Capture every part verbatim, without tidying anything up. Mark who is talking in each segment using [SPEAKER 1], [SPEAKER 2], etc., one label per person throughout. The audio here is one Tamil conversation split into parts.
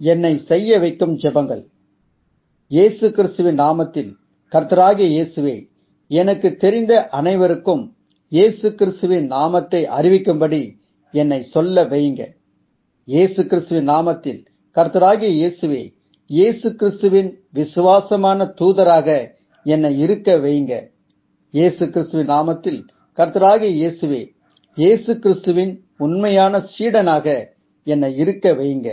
[SPEAKER 1] என்னை செய்ய வைக்கும் ஜெபங்கள். இயேசு கிறிஸ்துவின் நாமத்தில் கர்த்தராகிய இயேசுவே, எனக்கு தெரிந்த அனைவருக்கும் இயேசு கிறிஸ்துவின் நாமத்தை அறிவிக்கும்படி என்னை சொல்ல வையுங்க. இயேசு கிறிஸ்துவின் நாமத்தில் கர்த்தராகிய இயேசுவே, இயேசு கிறிஸ்துவின் விசுவாசமான தூதராக என்னை இருக்க வையுங்க. இயேசு கிறிஸ்துவின் நாமத்தில் கர்த்தராகிய இயேசுவே, இயேசு கிறிஸ்துவின் உண்மையான சீடனாக என்னை இருக்க வையுங்க.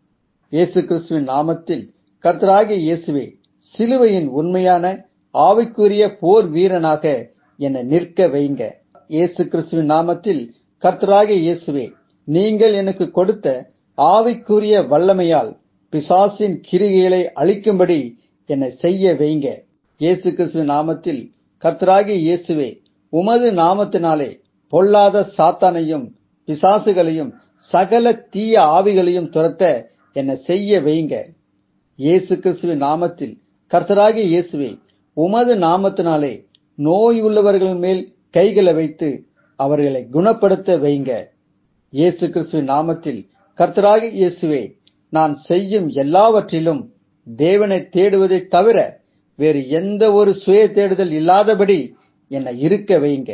[SPEAKER 1] இயேசு கிறிஸ்துவின் நாமத்தில் கர்த்தராகிய இயேசுவே, சிலுவையின் உண்மையான ஆவிக்குரிய போர் வீரனாக என்னை நிற்க வையுங்க. இயேசு கிறிஸ்துவின் நாமத்தில் கர்த்தராகிய இயேசுவே, நீங்கள் எனக்கு கொடுத்த ஆவிக்குரிய வல்லமையால் பிசாசின் கிரிகைகளை அழிக்கும்படி என்னை செய்ய வையுங்க. இயேசு கிறிஸ்துவின் நாமத்தில் கர்த்தராகிய இயேசுவே, உமது நாமத்தினாலே பொல்லாத சாத்தானையும் பிசாசுகளையும் சகல தீய ஆவிகளையும் துரத்த என்னை செய்ய வையுங்க. இயேசு கிறிஸ்துவின் நாமத்தில் கர்த்தராகிய இயேசுவே, உமது நாமத்தினாலே நோய் உள்ளவர்கள் மேல் கைகளை வைத்து அவர்களை குணப்படுத்த வையுங்க. இயேசு கிறிஸ்துவின் நாமத்தில் கர்த்தராகிய இயேசுவே, நான் செய்யும் எல்லாவற்றிலும் தேவனை தேடுவதை தவிர வேறு எந்த ஒரு சுய தேடுதல் இல்லாதபடி என்னை இருக்க வையுங்க.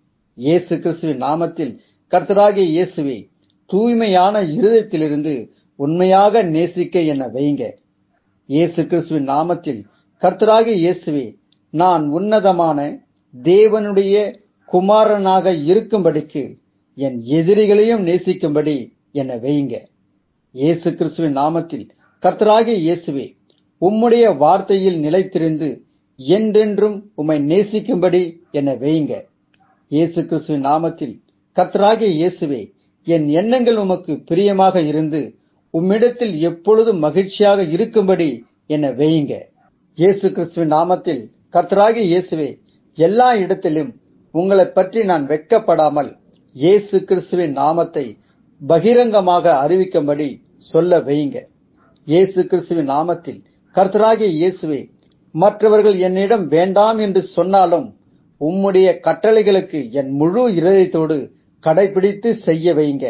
[SPEAKER 1] இயேசு கிறிஸ்துவின் நாமத்தில் கர்த்தராகிய இயேசுவே, தூய்மையான இருதயத்திலிருந்து உண்மையாக நேசிக்க என்னை வையுங்க. இயேசு கிறிஸ்துவின் நாமத்தில் கர்த்தராகிய இயேசுவே, நான் உன்னதமான தேவனுடைய குமாரனாக இருக்கும்படிக்கு என் எதிரிகளையும் நேசிக்கும்படி என்னை வையுங்க. இயேசு கிறிஸ்துவின் நாமத்தில் கர்த்தராகிய இயேசுவே, உம்முடைய வார்த்தையில் நிலைத்திருந்து என்றென்றும் உம்மை நேசிக்கும்படி என்னை வையுங்க. இயேசு கிறிஸ்துவின் நாமத்தில் கர்த்தராகிய இயேசுவே, என் எண்ணங்கள் உமக்கு பிரியமாக இருந்து உம்மிடத்தில் எப்பொழுதும் மகிழ்ச்சியாக இருக்கும்படி என்னை வையுங்க. இயேசு கிறிஸ்துவின் நாமத்தில் கர்த்தராகிய இயேசுவே, எல்லா இடத்திலும் உங்களை பற்றி நான் வெட்கப்படாமல் இயேசு கிறிஸ்துவின் நாமத்தை பகிரங்கமாக அறிவிக்கும்படி சொல்ல வையுங்க. இயேசு கிறிஸ்துவின் நாமத்தில் கர்த்தராகிய இயேசுவே, மற்றவர்கள் என்னிடம் வேண்டாம் என்று சொன்னாலும் உம்முடைய கட்டளைகளுக்கு என் முழு இருதயத்தோடு கடைபிடித்து செய்ய வையுங்க.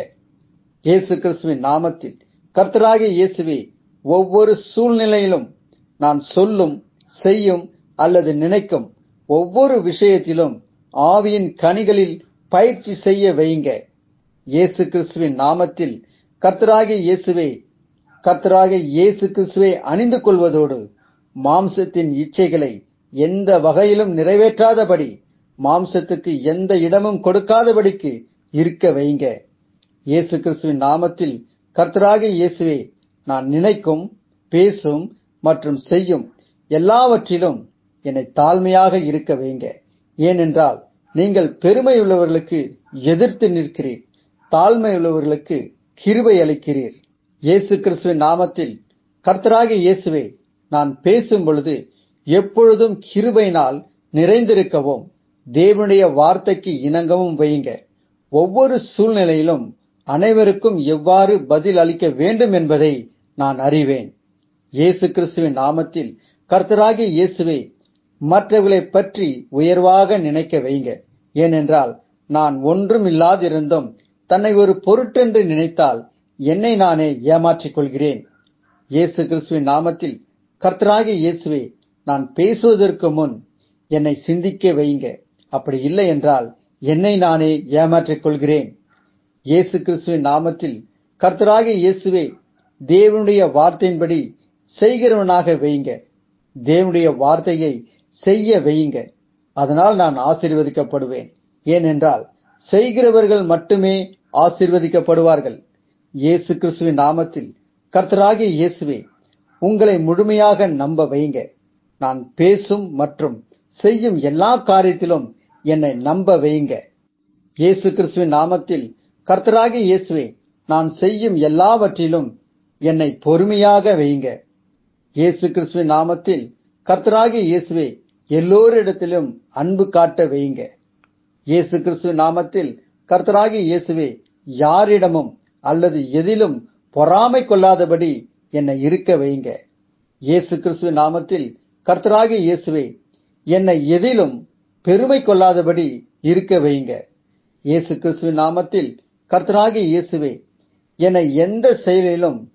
[SPEAKER 1] இயேசு கிறிஸ்துவின் நாமத்தில் கர்த்தராகிய இயேசுவே, ஒவ்வொரு சூழ்நிலையிலும் நான் சொல்லும் செய்யும் அல்லது நினைக்கும் ஒவ்வொரு விஷயத்திலும் ஆவியின் கனிகளில் பயிற்சி செய்ய வையுங்க. இயேசு கிறிஸ்துவின் நாமத்தில் கர்த்தராகிய இயேசுவே, கர்த்தராகிய இயேசு கிறிஸ்துவை அணிந்து கொள்வதோடு மாம்சத்தின் இச்சைகளை எந்த வகையிலும் நிறைவேற்றாதபடி மாம்சத்துக்கு எந்த இடமும் கொடுக்காதபடிக்கு இருக்க வையுங்க. இயேசு கிறிஸ்துவின் நாமத்தில் கர்த்தராகிய இயேசுவே, நான் நினைக்கும் பேசும் மற்றும் செய்யும் எல்லாவற்றிலும் என்னை தாழ்மையாக இருக்க வையுங்க. ஏனென்றால் நீங்கள் பெருமையுள்ளவர்களுக்கு எதிர்த்து நிற்கிறீர், தாழ்மையுள்ளவர்களுக்கு கிருபை அளிக்கிறீர். இயேசு கிறிஸ்துவின் நாமத்தில் கர்த்தராகிய இயேசுவே, நான் பேசும் பொழுது எப்பொழுதும் கிருபையினால் நிறைந்திருக்கவும் தேவனுடைய வார்த்தைக்கு இணங்கவும் வையுங்க. ஒவ்வொரு சூழ்நிலையிலும் அனைவருக்கும் எவ்வாறு பதில் அளிக்க வேண்டும் என்பதை நான் அறிவேன். இயேசு கிறிஸ்துவின் நாமத்தில் கர்த்தராகிய இயேசுவே, மற்றவர்களை பற்றி உயர்வாக நினைக்க வையுங்க. ஏனென்றால் நான் ஒன்றும் இல்லாதிருந்தும் தன்னை ஒரு பொருட்டென்று நினைத்தால் என்னை நானே ஏமாற்றிக் கொள்கிறேன். இயேசு கிறிஸ்துவின் நாமத்தில் கர்த்தராகிய இயேசுவே, நான் பேசுவதற்கு முன் என்னை சிந்திக்க வையுங்க. அப்படி இல்லை என்றால் என்னை நானே ஏமாற்றிக் கொள்கிறேன். இயேசு கிறிஸ்துவின் நாமத்தில் கர்த்தராகிய இயேசுவே, தேவனுடைய வார்த்தையின்படி செய்கிறவனாக வையுங்க. தேவனுடைய வார்த்தையை செய்ய வையுங்க. அதனால் நான் ஆசீர்வதிக்கப்படுவேன். ஏனென்றால் செய்கிறவர்கள் மட்டுமே ஆசீர்வதிக்கப்படுவார்கள். இயேசு கிறிஸ்துவின் நாமத்தில் கர்த்தராகிய இயேசுவே, உங்களை முழுமையாக நம்ப வையுங்க. நான் பேசும் மற்றும் செய்யும் எல்லா காரியத்திலும் என்னை நம்ப வையுங்க. இயேசு கிறிஸ்துவின் நாமத்தில் கர்த்தராகிய இயேசுவே, நான் செய்யும் எல்லாவற்றிலும் என்னை பொறுமையாக வையுங்க. இயேசு கிறிஸ்துவின் நாமத்தில் கர்த்தராகிய இயேசுவே, எல்லோரிடத்திலும் அன்பு காட்ட வையுங்க. இயேசு கிறிஸ்துவின் நாமத்தில் கர்த்தராகிய இயேசுவே, யாரிடமும் அல்லது எதிலும் பொறாமை கொள்ளாதபடி என்னை இருக்க வையுங்க. இயேசு கிறிஸ்துவின் நாமத்தில் கர்த்தராகிய இயேசுவே, என்னை எதிலும் பெருமை கொள்ளாதபடி இருக்க வையுங்க. இயேசு கிறிஸ்துவின் நாமத்தில் கர்த்தராகிய இயேசுவே, என்னை எந்த செயலிலும்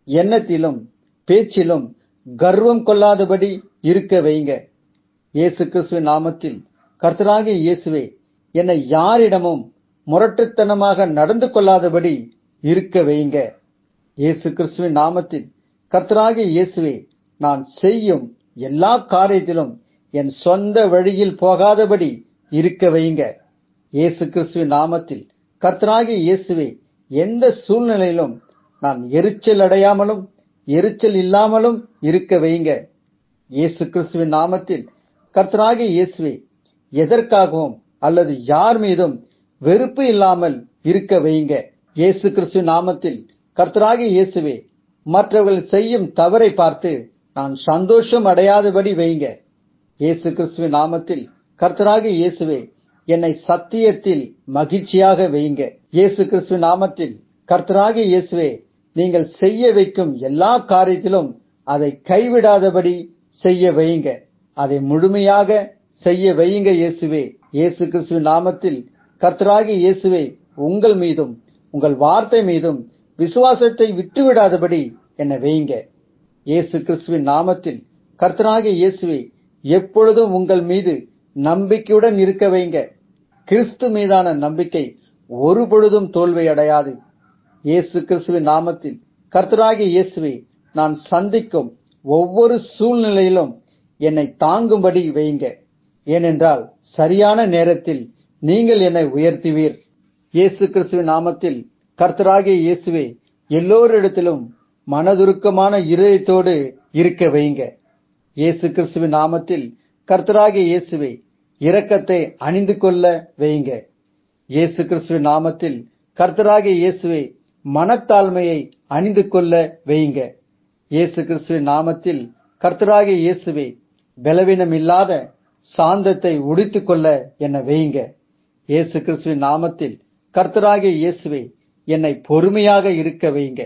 [SPEAKER 1] எண்ணத்திலும் பேச்சிலும் கர்வம் கொள்ளாதபடி இருக்க வைங்க. இயேசு கிறிஸ்துவின் நாமத்தில் கர்த்தராகிய இயேசுவே, என்னை யாரிடமும் முரட்டுத்தனமாக நடந்து கொள்ளாதபடி இருக்க வைங்க. இயேசு கிறிஸ்துவின் நாமத்தில் கர்த்தராகிய இயேசுவே, நான் செய்யும் எல்லா காரியத்திலும் என் சொந்த வழியில் போகாதபடி இருக்க வைங்க. இயேசு கிறிஸ்துவின் நாமத்தில் கர்த்தராகிய இயேசுவே, எந்த சூழ்நிலையிலும் நான் எரிச்சல் அடையாமலும் எரிச்சல் இல்லாமலும் இருக்க வைங்க. இயேசு கிறிஸ்துவின் நாமத்தில் கர்த்தராகிய இயேசுவே, எதற்காகவும் அல்லது யார் மீதும் வெறுப்பு இல்லாமல் இருக்க வைங்க. இயேசு கிறிஸ்துவின் நாமத்தில் கர்த்தராகிய இயேசுவே, மற்றவர்கள் செய்யும் தவறை பார்த்து நான் சந்தோஷம் அடையாதபடி வைங்க. இயேசு கிறிஸ்துவின் நாமத்தில் கர்த்தராகிய இயேசுவே, என்னை சத்தியத்தில் மகிழ்ச்சியாக வைங்க. இயேசு கிறிஸ்துவின் நாமத்தில் கர்த்தராகிய இயேசுவே, நீங்கள் செய்ய வைக்கும் எல்லா காரியத்திலும் அதை கைவிடாதபடி செய்ய வைங்க. அதை முழுமையாக செய்ய வையுங்க இயேசுவே. இயேசு கிறிஸ்துவின் நாமத்தில் கர்த்தராகிய இயேசுவே, உங்கள் மீதும் உங்கள் வார்த்தை மீதும் விசுவாசத்தை விட்டுவிடாதபடி என்னை வைங்க. இயேசு கிறிஸ்துவின் நாமத்தில் கர்த்தராகிய இயேசுவே, எப்பொழுதும் உங்கள் மீது நம்பிக்கையுடன் இருக்க வைங்க. கிறிஸ்து மீதான நம்பிக்கை ஒரு பொழுதும் தோல்வி அடையாது. இயேசு கிறிஸ்துவின் நாமத்தில் கர்த்தராகிய இயேசுவே, நான் சந்திக்கும் ஒவ்வொரு சூழ்நிலையிலும் என்னை தாங்கும்படி வைங்க. ஏனென்றால் சரியான நேரத்தில் நீங்கள் என்னை உயர்த்துவீர். இயேசு கிறிஸ்துவின் நாமத்தில் கர்த்தராகிய இயேசுவே, எல்லோரிடத்திலும் மனதுருக்கமான இருதயத்தோடு இருக்க வைங்க. இயேசு கிறிஸ்துவின் நாமத்தில் கர்த்தராகிய இயேசுவே, இரக்கத்தை அணிந்து கொள்ள வைங்க. இயேசு கிறிஸ்துவின் நாமத்தில் கர்த்தராகிய இயேசுவே, மனத்தாழ்மையை அணிந்து கொள்ள வைங்க. இயேசு கிறிஸ்துவின் நாமத்தில் கர்த்தராகிய இயேசுவே, பலவீனம் இல்லாத சாந்தத்தை உடுத்திக் கொள்ள என்னை வைங்க. இயேசு கிறிஸ்துவின் நாமத்தில் கர்த்தராகிய இயேசுவே, என்னை பொறுமையாக இருக்க வைங்க.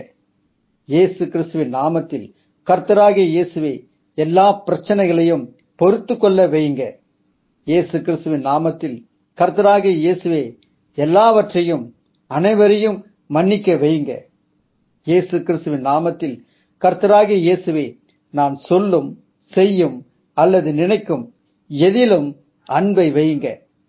[SPEAKER 1] இயேசு கிறிஸ்துவின் நாமத்தில் கர்த்தராகிய இயேசுவே, எல்லா பிரச்சனைகளையும் பொறுத்து கொள்ள வைங்க. இயேசு கிறிஸ்துவின் நாமத்தில் கர்த்தராகிய இயேசுவே, எல்லாவற்றையும் அனைவரையும் மன்னிக்க வைங்க. இயேசு கிறிஸ்துவின் நாமத்தில் கர்த்தராகிய இயேசுவே, நான் சொல்லும் செய்யும் அல்லது நினைக்கும் எதிலும் அன்பை வைங்க.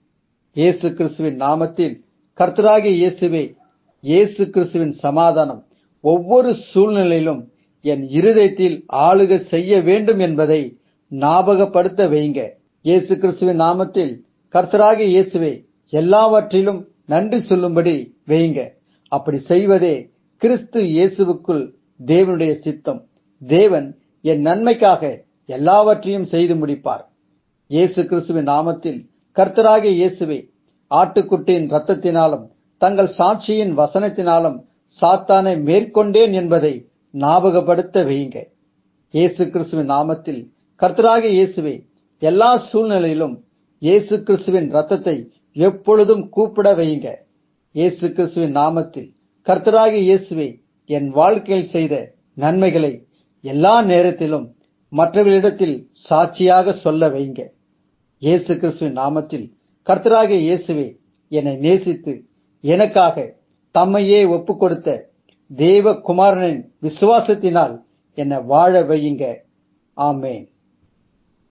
[SPEAKER 1] இயேசு கிறிஸ்துவின் நாமத்தில் கர்த்தராகிய இயேசுவே, இயேசு கிறிஸ்துவின் சமாதானம் ஒவ்வொரு சூழ்நிலையிலும் என் இருதயத்தில் ஆளுகை செய்ய வேண்டும் என்பதை ஞாபகப்படுத்த வைங்க. இயேசு கிறிஸ்துவின் நாமத்தில் கர்த்தராகிய இயேசுவே, எல்லாவற்றிலும் நன்றி சொல்லும்படி வைங்க. அப்படி செய்வதே கிறிஸ்து இயேசுவுக்குள் தேவனுடைய சித்தம். தேவன் என் நன்மைக்காக எல்லாவற்றையும் செய்து முடிப்பார். இயேசு கிறிஸ்துவின் நாமத்தில் கர்த்தராகிய இயேசுவே, ஆட்டுக்குட்டியின் இரத்தத்தினாலும் தங்கள் சாட்சியின் வசனத்தினாலும் சாத்தானை மேற்கொண்டேன் என்பதை ஞாபகப்படுத்த வைங்க. இயேசு கிறிஸ்துவின் நாமத்தில் கர்த்தராகிய இயேசுவே, எல்லா சூழ்நிலையிலும் இயேசு கிறிஸ்துவின் இரத்தத்தை எப்பொழுதும் கூப்பிட வைங்க. இயேசு கிறிஸ்துவின் நாமத்தில் கர்த்தராகிய இயேசுவே, என் வாழ்க்கையில் செய்த நன்மைகளை எல்லா நேரத்திலும் மற்றவர்களிடத்தில் சாட்சியாக சொல்ல வைங்க. இயேசு கிறிஸ்துவின் நாமத்தில் கர்த்தராகிய இயேசுவே, என்னை நேசித்து எனக்காக தம்மையே ஒப்புக் கொடுத்த தேவ குமாரனின் விசுவாசத்தினால் என்னை வாழ வையுங்க. ஆமென்.